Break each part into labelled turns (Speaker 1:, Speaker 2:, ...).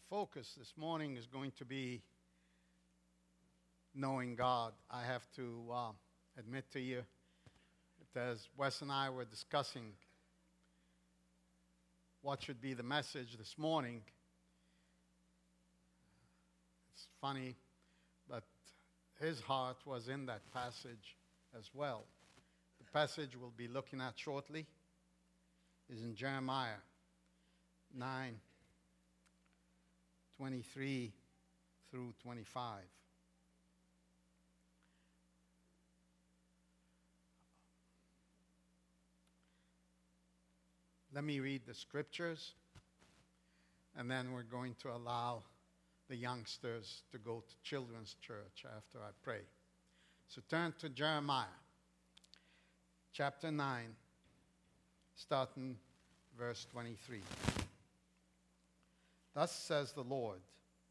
Speaker 1: focus this morning is going to be knowing God. I have to admit to you that as Wes and I were discussing what should be the message this morning, it's funny, but his heart was in that passage as well. The passage we'll be looking at shortly is in Jeremiah 9:23 through 25. Let me read the scriptures, and then we're going to allow the youngsters to go to children's church after I pray. So turn to Jeremiah chapter 9, starting verse 23. Thus says the Lord,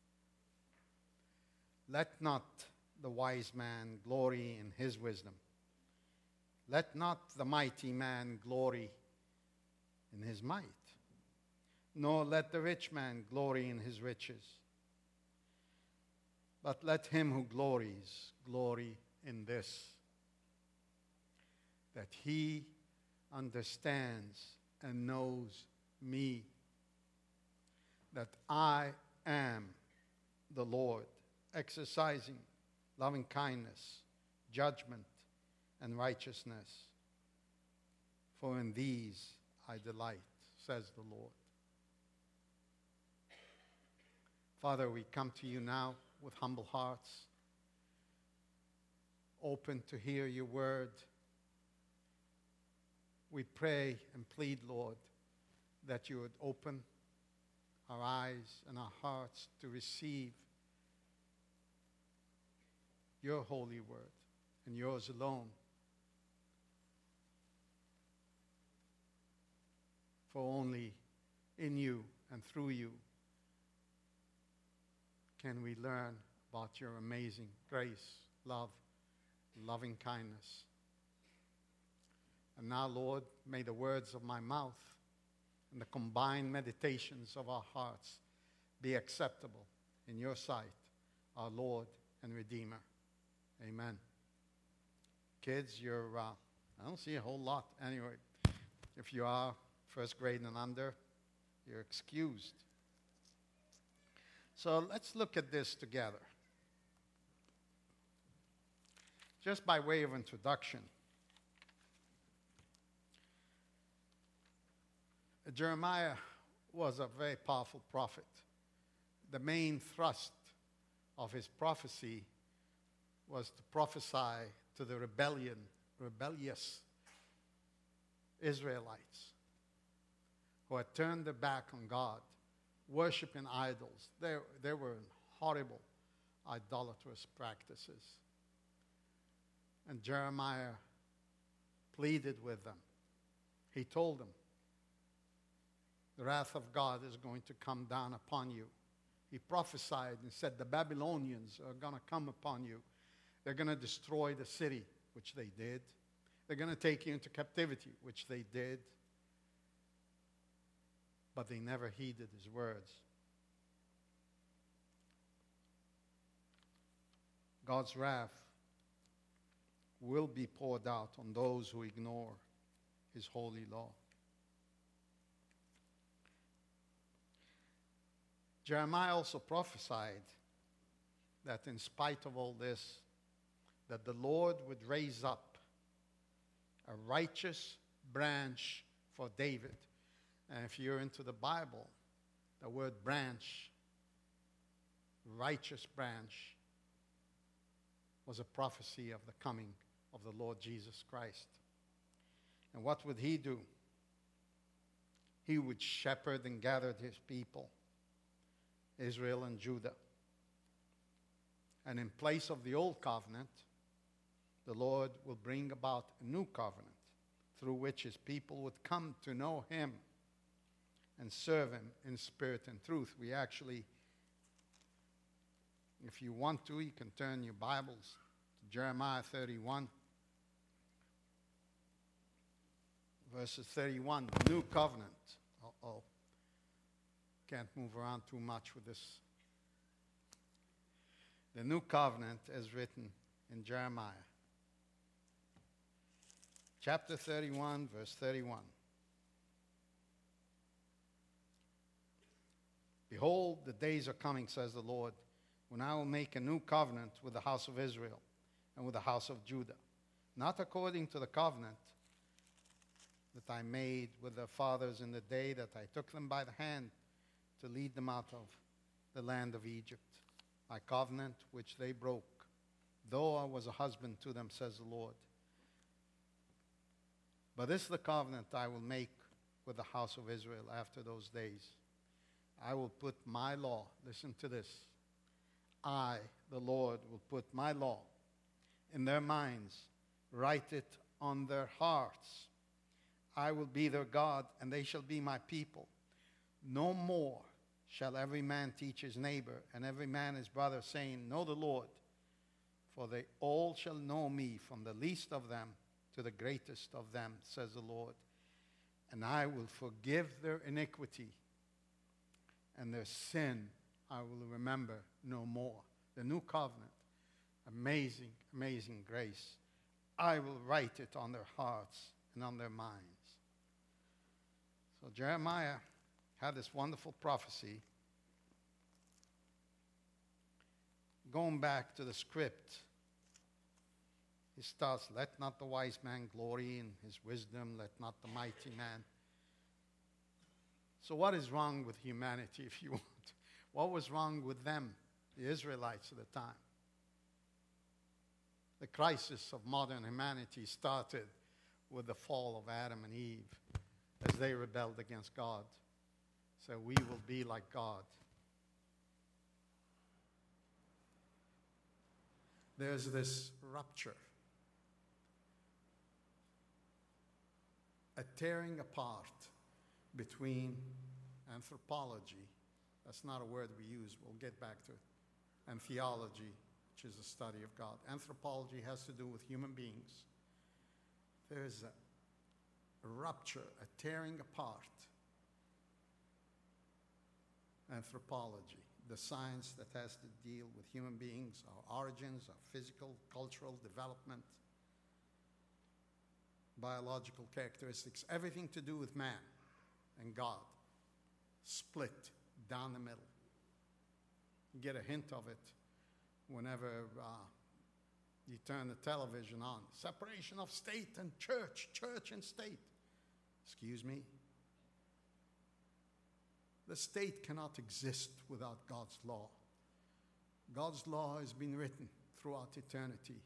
Speaker 1: let not the wise man glory in his wisdom. Let not the mighty man glory in his might, nor let the rich man glory in his riches. But let him who glories glory in this, that he understands and knows me, that I am the Lord, exercising loving kindness, judgment, and righteousness. For in these I delight, says the Lord. Father, we come to you now with humble hearts, open to hear your word. We pray and plead, Lord, that you would open our eyes and our hearts to receive your holy word and yours alone. For only in you and through you can we learn about your amazing grace, love, loving kindness. And now, Lord, may the words of my mouth and the combined meditations of our hearts be acceptable in your sight, our Lord and Redeemer. Amen. Kids, I don't see a whole lot anyway. If you are first grade and under, you're excused. So let's look at this together. Just by way of introduction, Jeremiah was a very powerful prophet. The main thrust of his prophecy was to prophesy to the rebellious Israelites who had turned their back on God, worshiping idols. They were in horrible idolatrous practices. And Jeremiah pleaded with them. He told them, the wrath of God is going to come down upon you. He prophesied and said, the Babylonians are going to come upon you. They're going to destroy the city, which they did. They're going to take you into captivity, which they did. But they never heeded his words. God's wrath will be poured out on those who ignore his holy law. Jeremiah also prophesied that in spite of all this, that the Lord would raise up a righteous branch for David. And if you're into the Bible, the word branch, righteous branch, was a prophecy of the coming of the Lord Jesus Christ. And what would he do? He would shepherd and gather his people, Israel and Judah. And in place of the old covenant, the Lord will bring about a new covenant through which his people would come to know him and serve him in spirit and truth. We actually, if you want to, you can turn your Bibles to Jeremiah 31, verses 31, the new covenant. Can't move around too much with this. The new covenant is written in Jeremiah. Chapter 31, verse 31. Behold, the days are coming, says the Lord, when I will make a new covenant with the house of Israel and with the house of Judah, not according to the covenant that I made with their fathers in the day that I took them by the hand to lead them out of the land of Egypt, my covenant which they broke, though I was a husband to them, says the Lord. But this is the covenant I will make with the house of Israel after those days. I will put my law, listen to this, I, the Lord, will put my law in their minds, write it on their hearts. I will be their God, and they shall be my people. No more shall every man teach his neighbor, and every man his brother, saying, Know the Lord. For they all shall know me, from the least of them to the greatest of them, says the Lord. And I will forgive their iniquity, and their sin I will remember no more. The new covenant, amazing, amazing grace. I will write it on their hearts and on their minds. So Jeremiah had this wonderful prophecy. Going back to the script, he starts, let not the wise man glory in his wisdom, let not the mighty man. So what is wrong with humanity, if you want? What was wrong with them, the Israelites at the time? The crisis of modern humanity started with the fall of Adam and Eve as they rebelled against God. So we will be like God. There's this rupture, a tearing apart between anthropology, that's not a word we use, we'll get back to it, and theology, which is the study of God. Anthropology has to do with human beings. There's a rupture, a tearing apart. Anthropology, the science that has to deal with human beings, our origins, our physical, cultural development, biological characteristics, everything to do with man and God, split down the middle. You get a hint of it whenever you turn the television on. Separation of state and church, church and state. Excuse me? The state cannot exist without God's law. God's law has been written throughout eternity.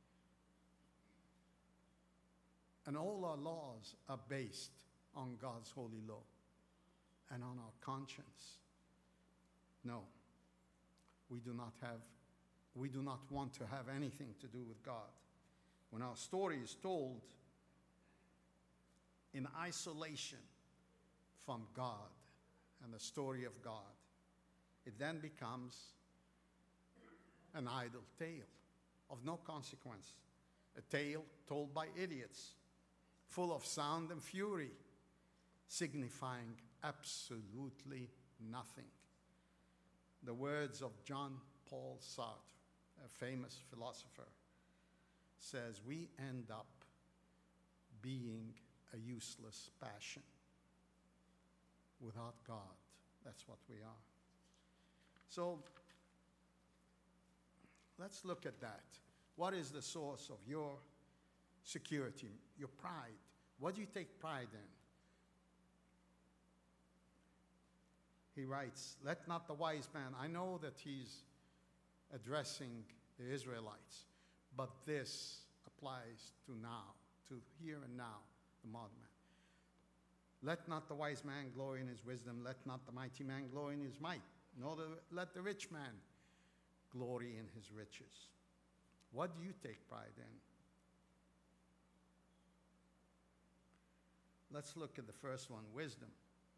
Speaker 1: And all our laws are based on God's holy law and on our conscience. No, we do not want to have anything to do with God. When our story is told in isolation from God and the story of God, it then becomes an idle tale of no consequence, a tale told by idiots, full of sound and fury, signifying absolutely nothing. The words of John Paul Sartre, a famous philosopher, says we end up being a useless passion. Without God, that's what we are. So let's look at that. What is the source of your security, your pride? What do you take pride in? He writes, let not the wise man, I know that he's addressing the Israelites, but this applies to now, to here and now, the modern man. Let not the wise man glory in his wisdom, let not the mighty man glory in his might, nor let the rich man glory in his riches. What do you take pride in? Let's look at the first one, wisdom.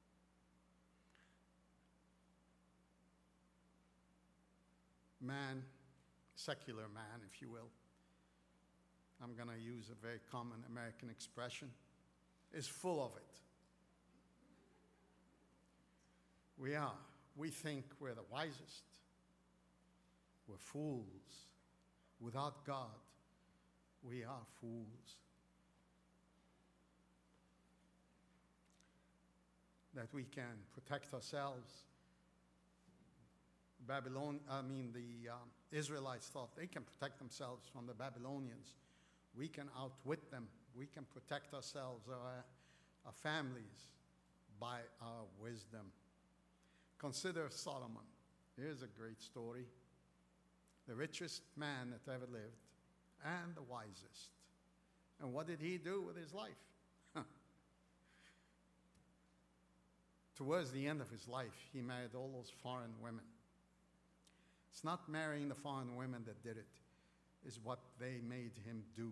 Speaker 1: Man, secular man, if you will, I'm going to use a very common American expression, is full of it. We are. We think we're the wisest. We're fools. Without God, we are fools. That we can protect ourselves. The Israelites thought they can protect themselves from the Babylonians. We can outwit them. We can protect ourselves, our families, by our wisdom. Consider Solomon. Here's a great story. The richest man that ever lived and the wisest. And what did he do with his life? Towards the end of his life, he married all those foreign women. It's not marrying the foreign women that did it. It's what they made him do.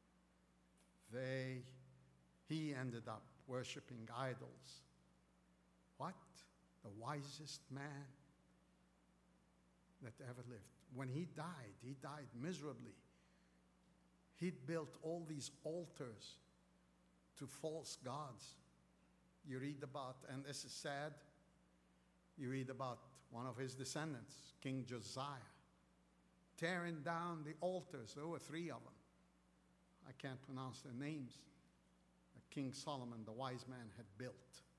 Speaker 1: He ended up worshiping idols. What? The wisest man that ever lived. When he died miserably. He'd built all these altars to false gods. You read about, and this is sad, you read about one of his descendants, King Josiah, tearing down the altars. There were 3 of them. I can't pronounce their names. King Solomon, the wise man, had built.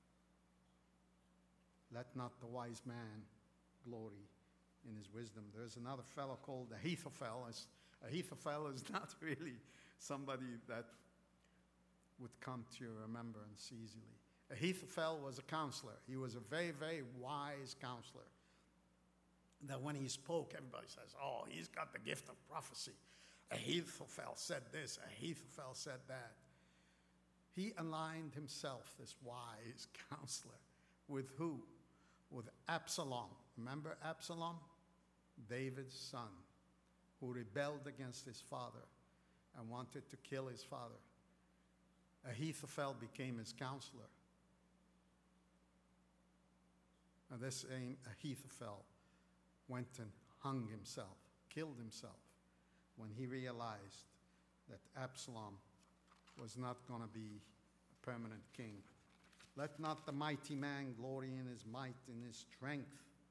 Speaker 1: Let not the wise man glory in his wisdom. There's another fellow called Ahithophel. Ahithophel is not really somebody that would come to your remembrance easily. Ahithophel was a counselor. He was a very, very wise counselor. That when he spoke, everybody says, oh, he's got the gift of prophecy. Ahithophel said this, Ahithophel said that. He aligned himself, this wise counselor, with who? With Absalom. Remember Absalom? David's son, who rebelled against his father and wanted to kill his father. Ahithophel became his counselor. And this same Ahithophel went and hung himself, killed himself, when he realized that Absalom was not going to be a permanent king. Let not the mighty man glory in his might, in his strength.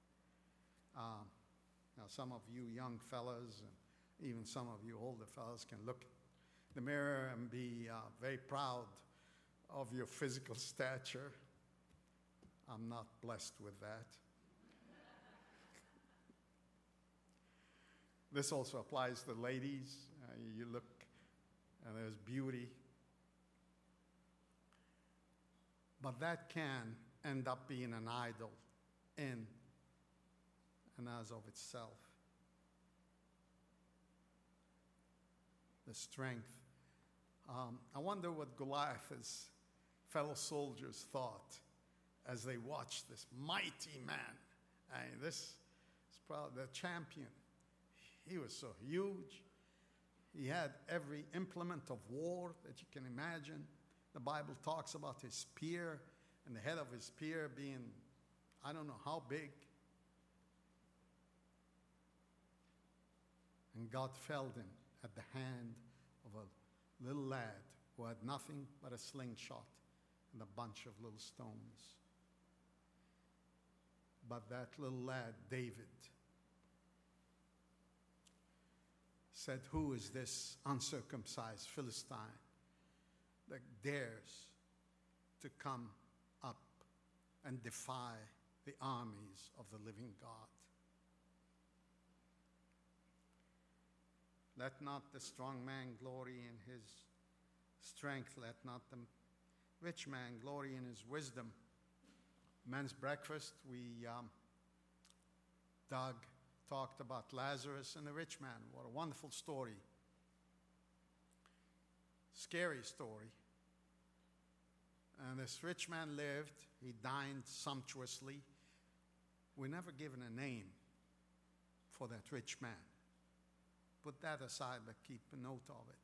Speaker 1: Now, some of you young fellas, and even some of you older fellas, can look in the mirror and be very proud of your physical stature. I'm not blessed with that. This also applies to ladies. You look and there's beauty. But that can end up being an idol in and as of itself. The strength. I wonder what Goliath's fellow soldiers thought as they watched this mighty man. This is probably the champion. He was so huge. He had every implement of war that you can imagine. The Bible talks about his spear and the head of his spear being, I don't know how big. And God felled him at the hand of a little lad who had nothing but a slingshot and a bunch of little stones. But that little lad, David, said, who is this uncircumcised Philistine that dares to come up and defy the armies of the living God? Let not the strong man glory in his strength. Let not the rich man glory in his wisdom. Men's breakfast, Doug talked about Lazarus and the rich man. What a wonderful story. Scary story. And this rich man lived. He dined sumptuously. We're never given a name for that rich man. Put that aside, but keep a note of it.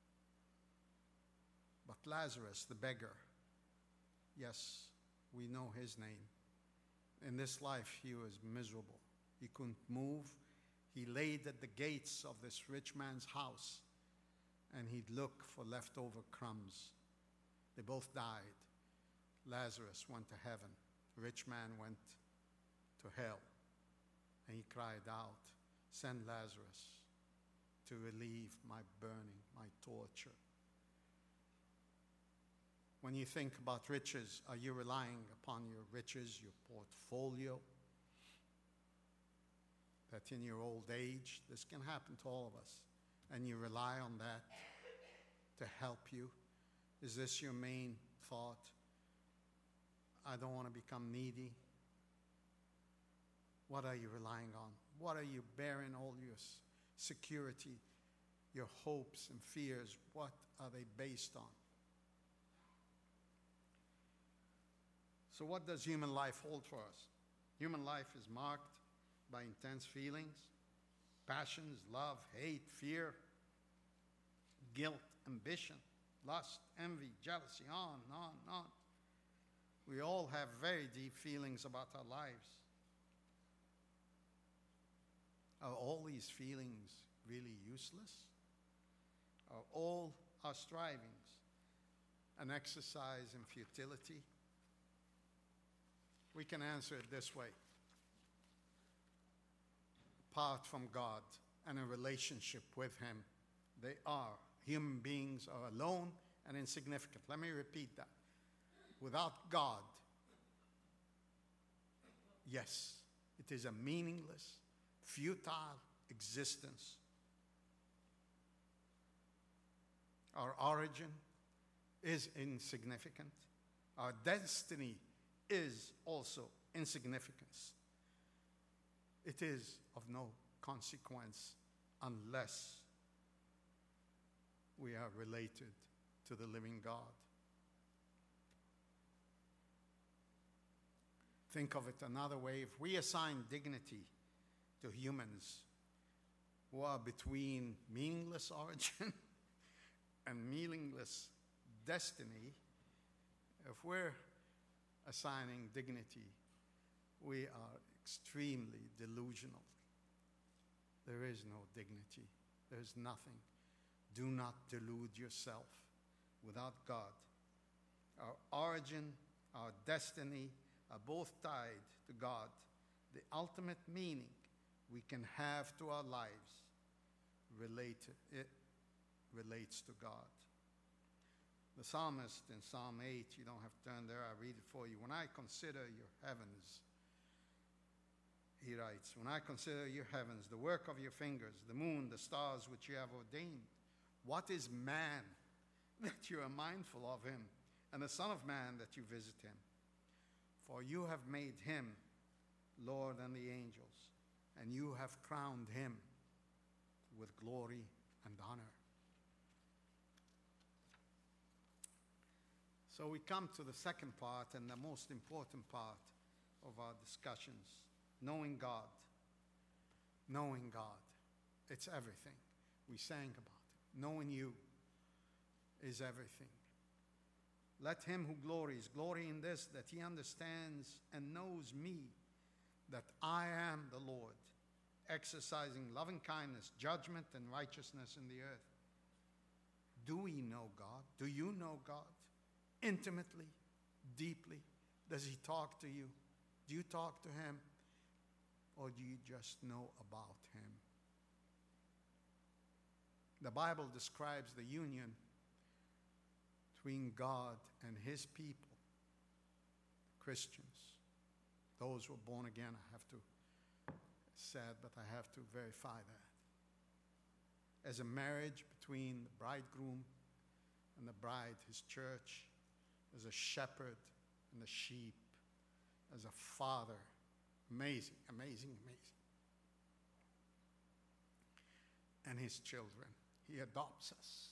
Speaker 1: But Lazarus, the beggar, yes, we know his name. In this life, he was miserable. He couldn't move. He laid at the gates of this rich man's house, and he'd look for leftover crumbs. They both died. Lazarus went to heaven. The rich man went to hell. And he cried out, "Send Lazarus to relieve my burning, my torture." When you think about riches, are you relying upon your riches, your portfolio? That in your old age, this can happen to all of us, and you rely on that to help you? Is this your main thought? I don't want to become needy. What are you relying on? What are you bearing all your security, your hopes and fears? What are they based on? So what does human life hold for us? Human life is marked by intense feelings, passions, love, hate, fear, guilt, ambition, lust, envy, jealousy, on and on and on. We all have very deep feelings about our lives. Are all these feelings really useless? Are all our strivings an exercise in futility? We can answer it this way. Apart from God and a relationship with Him, human beings are alone and insignificant. Let me repeat that. Without God, yes, it is a meaningless, futile existence. Our origin is insignificant. Our destiny is also insignificance. It is of no consequence unless we are related to the living God. Think of it another way. If we assign dignity to humans who are between meaningless origin and meaningless destiny, if we're assigning dignity, we are extremely delusional. There is no dignity. There is nothing. Do not delude yourself. Without God, our origin, our destiny are both tied to God. The ultimate meaning we can have to our lives relates to God. The psalmist in Psalm 8, you don't have to turn there, I read it for you. When I consider your heavens, he writes, when I consider your heavens, the work of your fingers, the moon, the stars which you have ordained, what is man that you are mindful of him, and the Son of Man that you visit him? For you have made him Lord and the angels, and you have crowned him with glory and honor. So we come to the second part and the most important part of our discussions, knowing God. Knowing God. It's everything. We sang about it. Knowing you is everything. Let him who glories glory in this, that he understands and knows me, that I am the Lord, exercising loving kindness, judgment, and righteousness in the earth. Do we know God? Do you know God? Intimately, deeply? Does he talk to you? Do you talk to him? Or do you just know about him? The Bible describes the union between God and his people, Christians, those who are born again. I have to, it's sad, but I have to verify that. As a marriage between the bridegroom and the bride, his church, as a shepherd and the sheep, as a father. Amazing, amazing, amazing. And his children. He adopts us.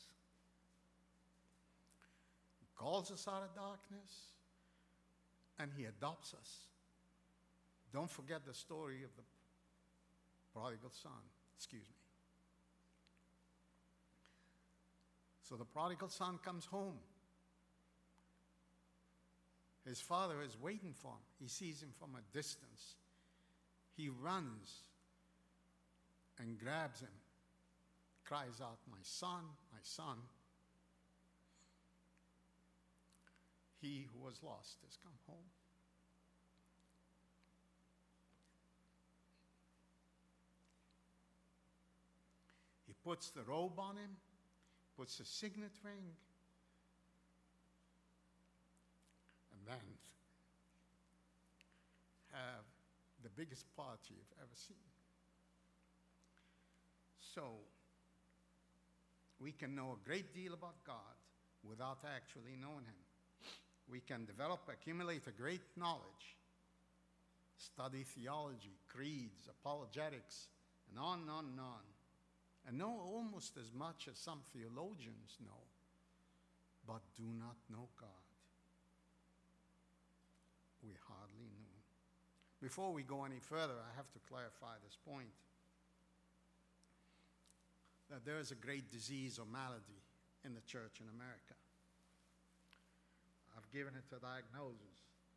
Speaker 1: He calls us out of darkness, and he adopts us. Don't forget the story of the prodigal son. Excuse me. So the prodigal son comes home. His father is waiting for him. He sees him from a distance. He runs and grabs him, cries out, my son, my son. He who was lost has come home. puts the robe on him, puts the signet ring, and then have the biggest party you've ever seen. So, we can know a great deal about God without actually knowing Him. We can accumulate a great knowledge, study theology, creeds, apologetics, and on and on and on, and know almost as much as some theologians know, but do not know God. We hardly knew Him. Before we go any further, I have to clarify this point, that there is a great disease or malady in the church in America. I've given it a diagnosis.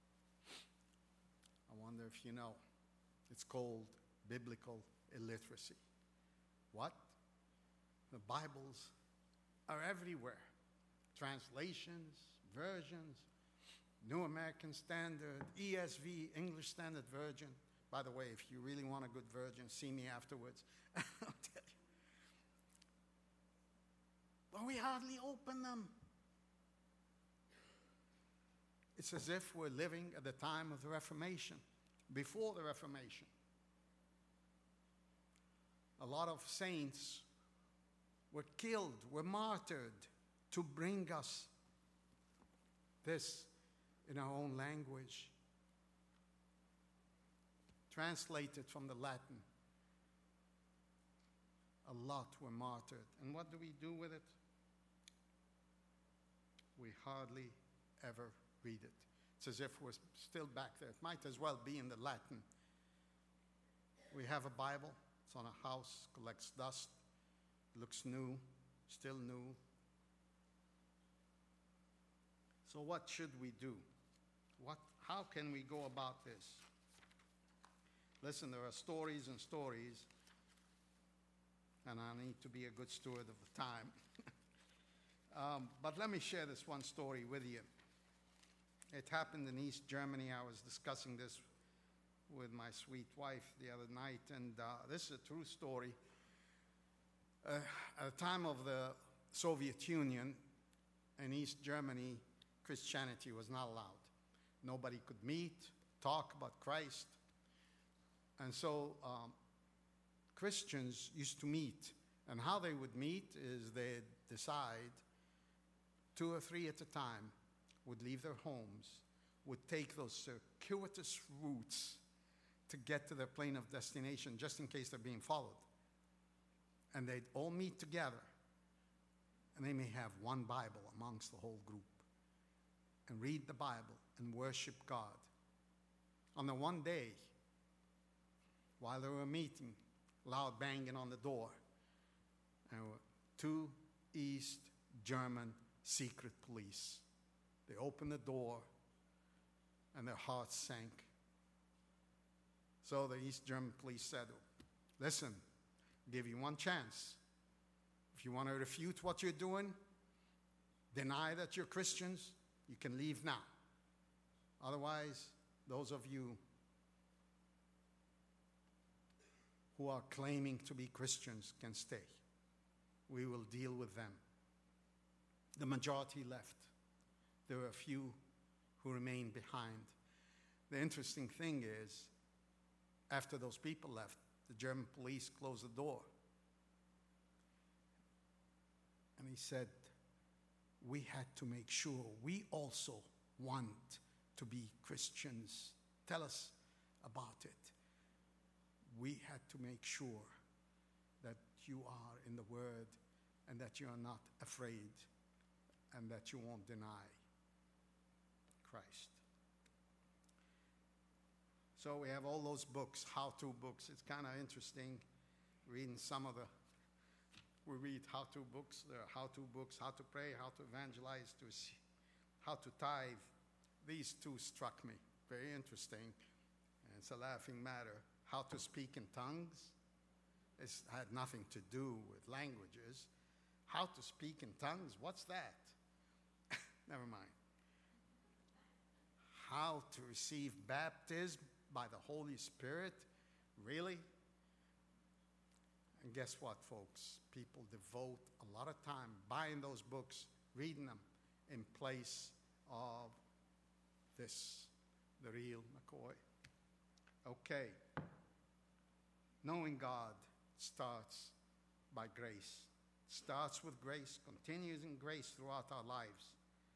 Speaker 1: I wonder if you know. It's called biblical illiteracy. What? The Bibles are everywhere. Translations, versions, New American Standard, ESV, English Standard Version. By the way, if you really want a good version, see me afterwards. I'll tell you. But we hardly open them. It's as if we're living at the time of the Reformation, before the Reformation. A lot of saints were killed, were martyred to bring us this in our own language, translated from the Latin. A lot were martyred. And what do we do with it? We hardly ever read it. It's as if we're still back there. It might as well be in the Latin. We have a Bible. It's on a house, collects dust, looks new, still new. So what should we do? How can we go about this? Listen, there are stories and stories, and I need to be a good steward of the time. But let me share this one story with you. It happened in East Germany. I was discussing this with my sweet wife the other night, and this is a true story. At the time of the Soviet Union in East Germany, Christianity was not allowed. Nobody could meet, talk about Christ. And so Christians used to meet. And how they would meet is they'd decide 2 or 3 at a time, would leave their homes, would take those circuitous routes to get to their plane of destination, just in case they're being followed. And they'd all meet together. And they may have one Bible amongst the whole group, and read the Bible and worship God. On the one day, while they were meeting, loud banging on the door, and 2 East German secret police. They opened the door, and their hearts sank. So the East German police said, listen, I'll give you one chance. If you want to refute what you're doing, deny that you're Christians, you can leave now. Otherwise, those of you who are claiming to be Christians can stay. We will deal with them. The majority left. There were a few who remained behind. The interesting thing is, after those people left, the German police closed the door. And he said, we had to make sure we also want to be Christians. Tell us about it. We had to make sure that you are in the Word and that you are not afraid and that you won't deny Christ. So we have all those books, how-to books. It's kind of interesting reading some of the, we read how-to books. There are how-to books, how to pray, how to evangelize, how to tithe. These 2 struck me. Very interesting. And it's a laughing matter. How to speak in tongues. It had nothing to do with languages. How to speak in tongues, what's that? Never mind. How to receive baptism by the Holy Spirit. Really? And guess what, folks? People devote a lot of time buying those books, reading them, in place of this, the real McCoy. Okay. Knowing God starts by grace. Starts with grace, continues in grace throughout our lives.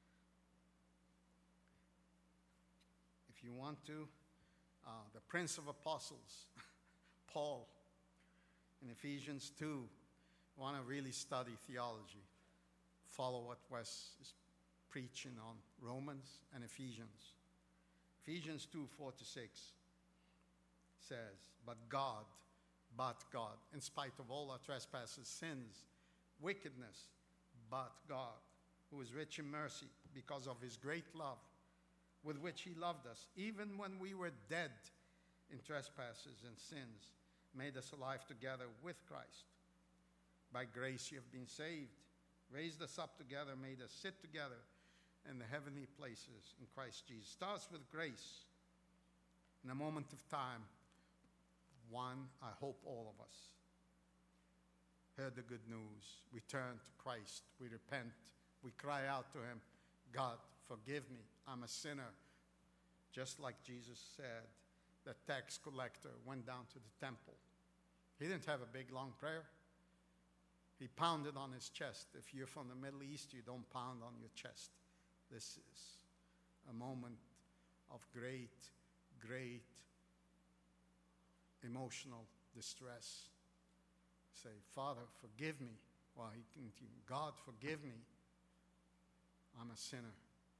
Speaker 1: If you want to, the Prince of Apostles, Paul, in Ephesians 2, want to really study theology. Follow what Wes is preaching on Romans and Ephesians. Ephesians 2, 4-6 says, but God, in spite of all our trespasses, sins, wickedness, but God, who is rich in mercy, because of his great love, with which he loved us, even when we were dead in trespasses and sins, made us alive together with Christ. By grace you have been saved, raised us up together, made us sit together in the heavenly places in Christ Jesus. Starts with grace. In a moment of time, I hope all of us, heard the good news. We turn to Christ. We repent. We cry out to him, God, forgive me. I'm a sinner. Just like Jesus said, the tax collector went down to the temple. He didn't have a big, long prayer. He pounded on his chest. If you're from the Middle East, you don't pound on your chest. This is a moment of great, great emotional distress. Say, Father, forgive me. Well, he continued, God, forgive me. I'm a sinner.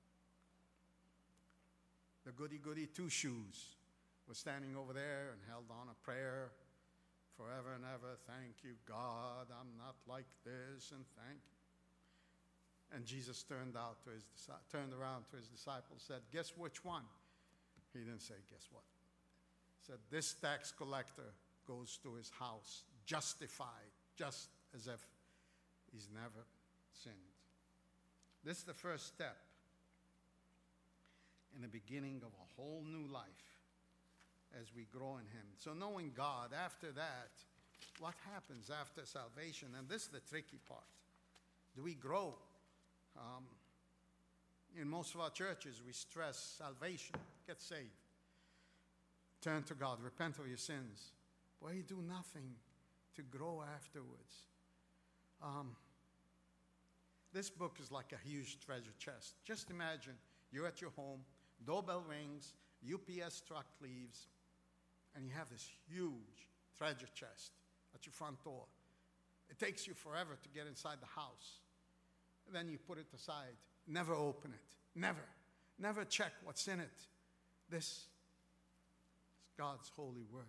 Speaker 1: The goody-goody two-shoes was standing over there and held on a prayer forever and ever. Thank you, God, I'm not like this, and thank you. And Jesus turned around to his disciples, said, guess which one? He didn't say, guess what? He said, this tax collector goes to his house justified, just as if he's never sinned. This is the first step in the beginning of a whole new life as we grow in him. So knowing God, after that, what happens after salvation? And this is the tricky part. Do we grow? In most of our churches, we stress salvation, get saved, turn to God, repent of your sins. But you do nothing to grow afterwards. This book is like a huge treasure chest. Just imagine you're at your home, doorbell rings, UPS truck leaves, and you have this huge treasure chest at your front door. It takes you forever to get inside the house. And then you put it aside. Never open it. Never. Never check what's in it. This is God's holy word.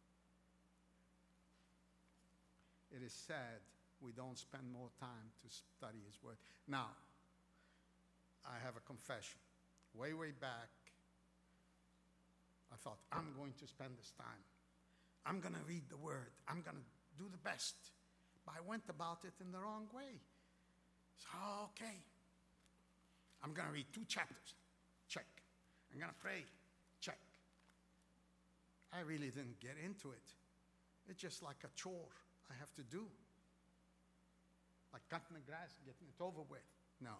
Speaker 1: It is sad we don't spend more time to study his word. Now, I have a confession. Way back, I thought, I'm going to spend this time. I'm going to read the word. I'm going to do the best. But I went about it in the wrong way. So, okay. I'm going to read 2 chapters. Check. I'm going to pray. Check. I really didn't get into it. It's just like a chore I have to do. Like cutting the grass, getting it over with. No.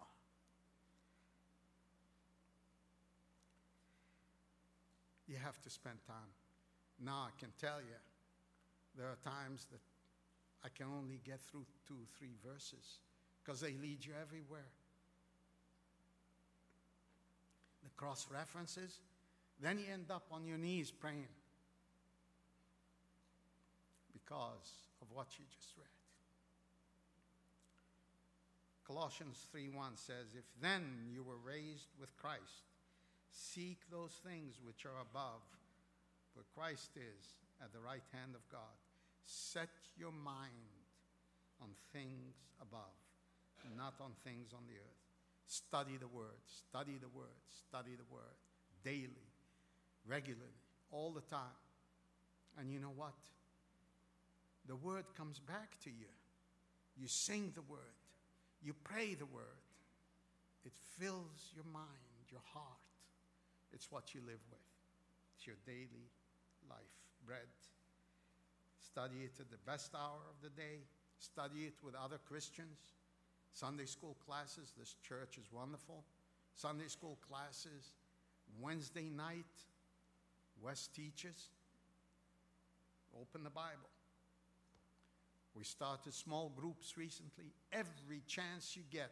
Speaker 1: You have to spend time. Now I can tell you, there are times that I can only get through 2 or 3 verses because they lead you everywhere. The cross references, then you end up on your knees praying because of what you just read. Colossians 3:1 says, if then you were raised with Christ, seek those things which are above, where Christ is at the right hand of God. Set your mind on things above, not on things on the earth. Study the word, study the word, study the word, daily, regularly, all the time. And you know what? The word comes back to you. You sing the word. You pray the word. It fills your mind, your heart. It's what you live with. It's your daily life, bread. Study it at the best hour of the day. Study it with other Christians. Sunday school classes. This church is wonderful. Sunday school classes. Wednesday night, West teaches. Open the Bible. We started small groups recently. Every chance you get,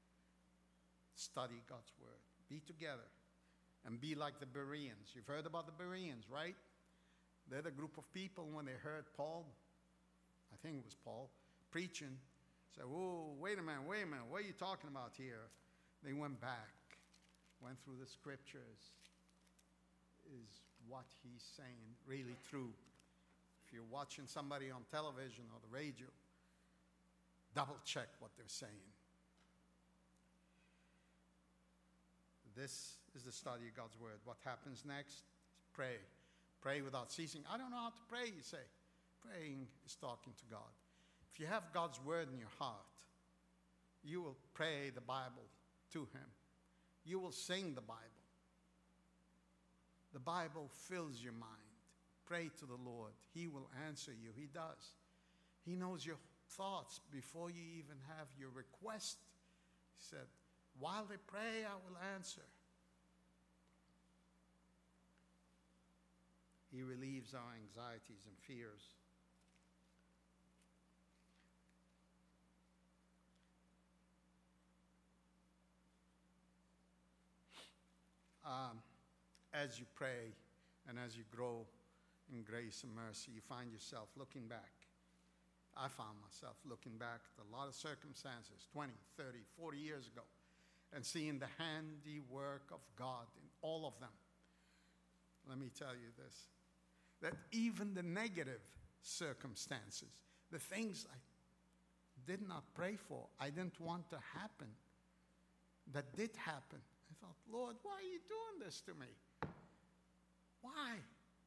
Speaker 1: study God's Word. Be together and be like the Bereans. You've heard about the Bereans, right? They're the group of people when they heard Paul, I think it was Paul, preaching, said, "Whoa, wait a minute, what are you talking about here?" They went back, went through the scriptures. Is what he's saying really true? If you're watching somebody on television or the radio, double check what they're saying. This is the study of God's Word. What happens next? Pray. Pray without ceasing. I don't know how to pray, you say. Praying is talking to God. If you have God's Word in your heart, you will pray the Bible to Him. You will sing the Bible. The Bible fills your mind. Pray to the Lord. He will answer you. He does. He knows your thoughts before you even have your request. He said, "While they pray, I will answer." He relieves our anxieties and fears. As you pray and as you grow in grace and mercy, you find yourself looking back. I found myself looking back at a lot of circumstances 20, 30, 40 years ago and seeing the handiwork of God in all of them. Let me tell you this, that even the negative circumstances, the things I did not pray for, I didn't want to happen, that did happen. I thought, "Lord, why are you doing this to me? Why?"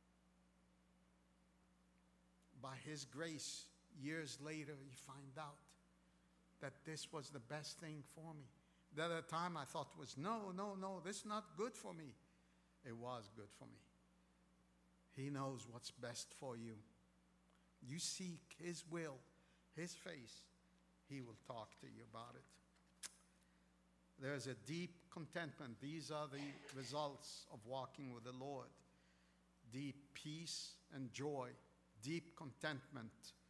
Speaker 1: By His grace, years later, you find out that this was the best thing for me. That at the time I thought was, no, this is not good for me. It was good for me. He knows what's best for you. You seek His will, His face, He will talk to you about it. There's a deep contentment. These are the results of walking with the Lord. Deep peace and joy, deep contentment.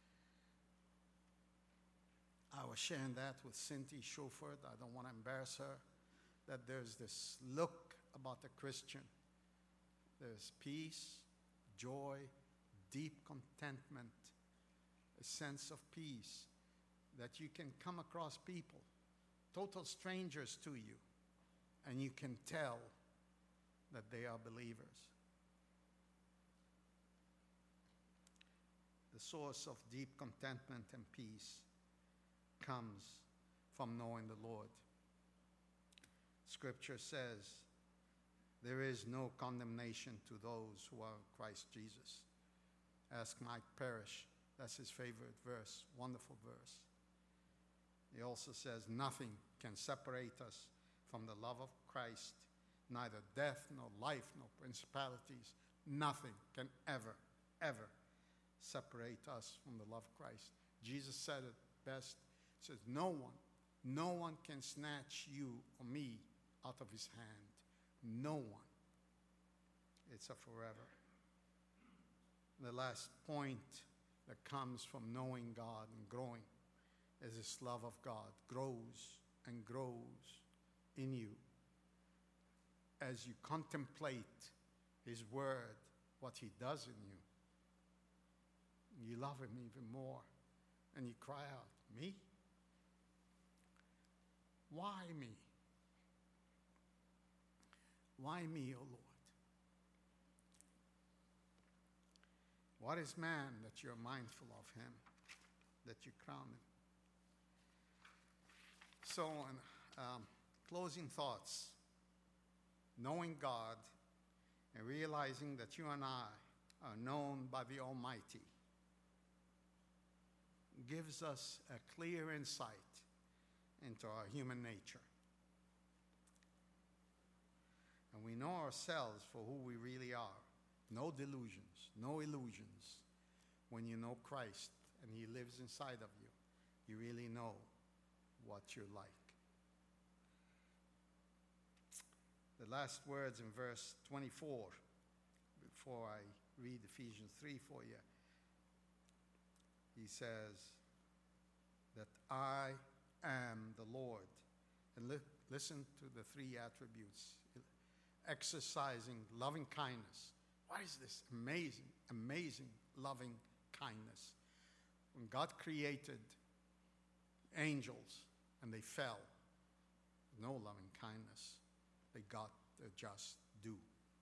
Speaker 1: I was sharing that with Cynthia Schoford. I don't want to embarrass her. That there's this look about the Christian. There's peace, joy, deep contentment, a sense of peace that you can come across people, total strangers to you, and you can tell that they are believers. The source of deep contentment and peace comes from knowing the Lord. Scripture says, "There is no condemnation to those who are in Christ Jesus." Ask Mike Parrish. That's his favorite verse. Wonderful verse. He also says, "Nothing can separate us from the love of Christ, neither death, nor life, nor principalities. Nothing can ever separate us from the love of Christ." Jesus said it best. He says, no one can snatch you or me out of His hand. No one. It's a forever. The last point that comes from knowing God and growing is this love of God grows and grows in you as you contemplate His Word, what He does in you. You love Him even more, and you cry out, "Me? Why me? Why me, O Lord? What is man that you're mindful of him, that you crown him?" So, closing thoughts, knowing God and realizing that you and I are known by the Almighty gives us a clear insight into our human nature. And we know ourselves for who we really are. No delusions, no illusions. When you know Christ and He lives inside of you, you really know what you're like. The last words in verse 24, before I read Ephesians 3 for you, he says that I am the Lord. And listen to the three attributes. Exercising loving kindness. What is this amazing, amazing loving kindness? When God created angels and they fell, no loving kindness, they got their just due.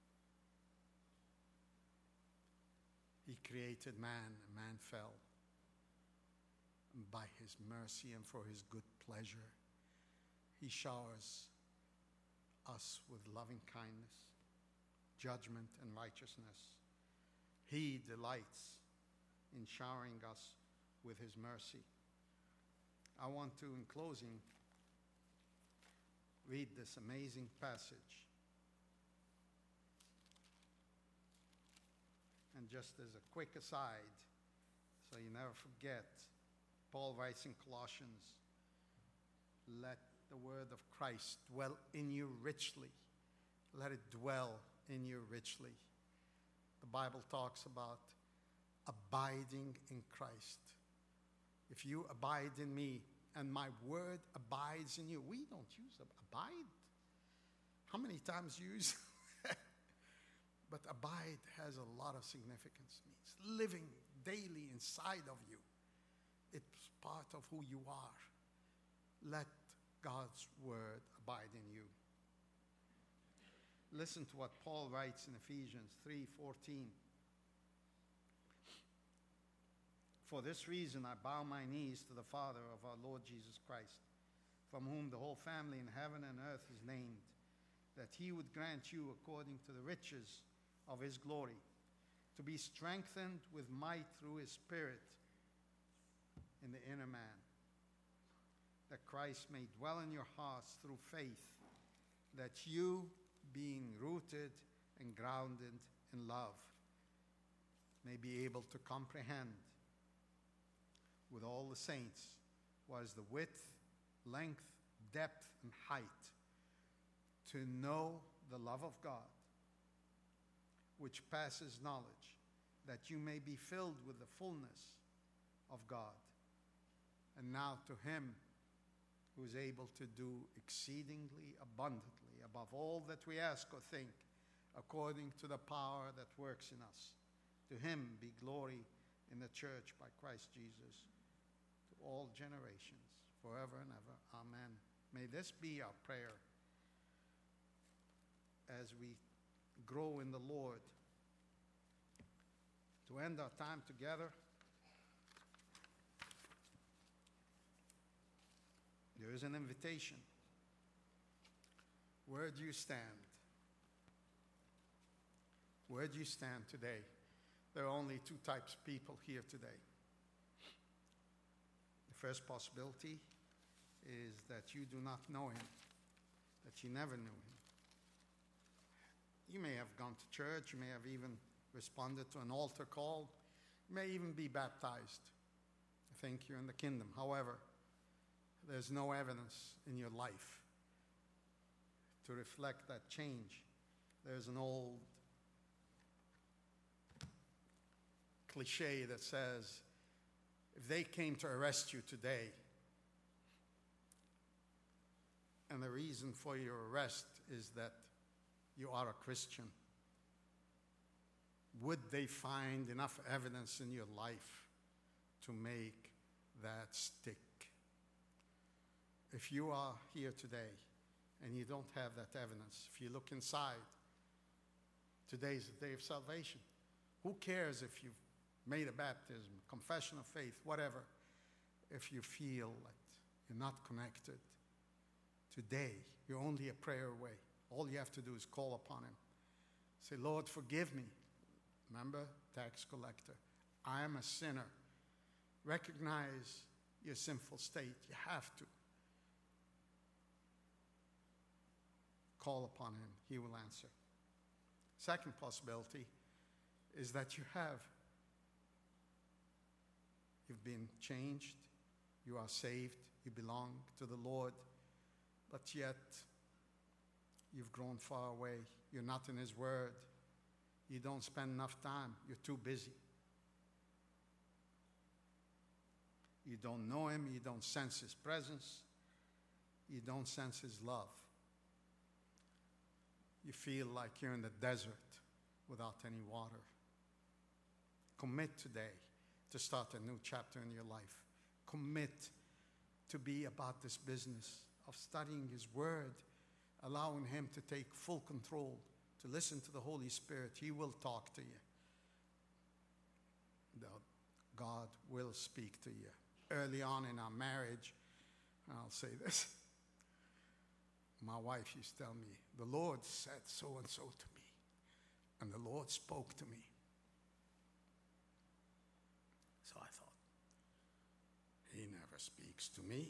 Speaker 1: He created man, and man fell. And by His mercy and for His good pleasure, He showers us with loving kindness, judgment, and righteousness. He delights in showering us with His mercy. I want to, in closing, read this amazing passage. And just as a quick aside, so you never forget, Paul writes in Colossians, let the word of Christ dwell in you richly. Let it dwell in you richly. The Bible talks about abiding in Christ. If you abide in me and my word abides in you. We don't use abide. How many times use? But abide has a lot of significance. It means living daily inside of you. It's part of who you are. Let God's word abide in you. Listen to what Paul writes in Ephesians 3:14. For this reason I bow my knees to the Father of our Lord Jesus Christ, from whom the whole family in heaven and earth is named, that He would grant you, according to the riches of His glory, to be strengthened with might through His Spirit in the inner man, that Christ may dwell in your hearts through faith, that you, being rooted and grounded in love, may be able to comprehend with all the saints what is the width, length, depth, and height, to know the love of God, which passes knowledge, that you may be filled with the fullness of God. And now to Him who is able to do exceedingly abundantly above all that we ask or think, according to the power that works in us. To Him be glory in the church by Christ Jesus, to all generations, forever and ever. Amen. May this be our prayer as we grow in the Lord. To end our time together, there is an invitation. Where do you stand? Where do you stand today? There are only two types of people here today. The first possibility is that you do not know Him, that you never knew Him. You may have gone to church, you may have even responded to an altar call, you may even be baptized. I think you're in the kingdom. However, there's no evidence in your life to reflect that change. There's an old cliche that says, if they came to arrest you today, and the reason for your arrest is that you are a Christian, would they find enough evidence in your life to make that stick? If you are here today and you don't have that evidence, if you look inside, today is the day of salvation. Who cares if you've made a baptism, confession of faith, whatever, if you feel that you're not connected? Today, you're only a prayer away. All you have to do is call upon Him. Say, Lord, forgive me. Remember, tax collector, I am a sinner. Recognize your sinful state. You have to. Call upon Him. He will answer. Second possibility is that you have You've been changed. You are saved. You belong to the Lord. But yet, you've grown far away. You're not in His Word. You don't spend enough time. You're too busy. You don't know Him. You don't sense His presence. You don't sense His love. You feel like you're in the desert without any water. Commit today to start a new chapter in your life. Commit to be about this business of studying His Word, allowing Him to take full control, to listen to the Holy Spirit. He will talk to you. God will speak to you. Early on in our marriage, I'll say this, my wife used to tell me, the Lord said so and so to me, and the Lord spoke to me. So I thought, He never speaks to me.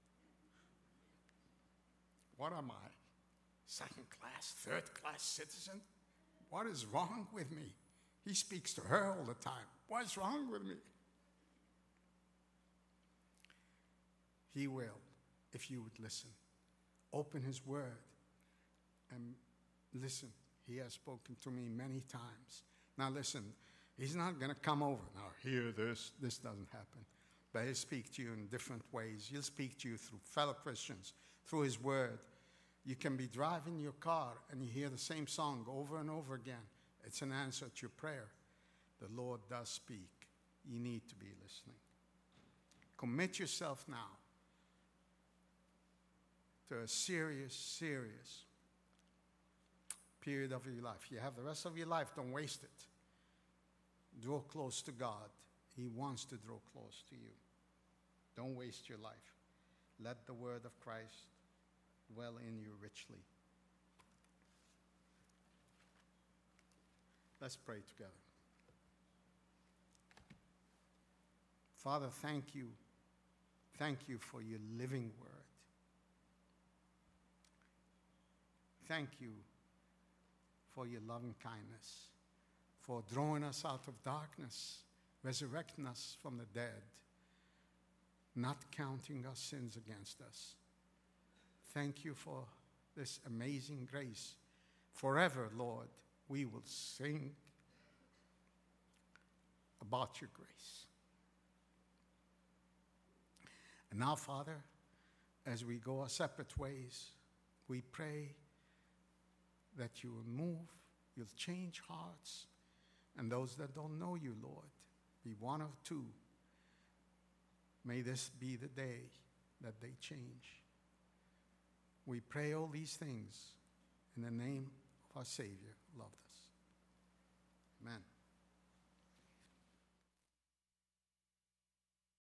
Speaker 1: What am I? Second class, third class citizen? What is wrong with me? He speaks to her all the time. What's wrong with me? He will, if you would listen. Open His Word and listen. He has spoken to me many times. Now listen, He's not going to come over. Now hear this. This doesn't happen. But He'll speak to you in different ways. He'll speak to you through fellow Christians, through His Word. You can be driving your car and you hear the same song over and over again. It's an answer to your prayer. The Lord does speak. You need to be listening. Commit yourself now to a serious, serious period of your life. You have the rest of your life, don't waste it. Draw close to God. He wants to draw close to you. Don't waste your life. Let the word of Christ dwell in you richly. Let's pray together. Father, thank you. Thank you for your living word. Thank you for your loving kindness, for drawing us out of darkness, resurrecting us from the dead, not counting our sins against us. Thank you for this amazing grace. Forever, Lord, we will sing about your grace. And now, Father, as we go our separate ways, we pray that you will move, you'll change hearts, and those that don't know you, Lord, be one or two. May this be the day that they change. We pray all these things in the name of our Savior who loved us. Amen.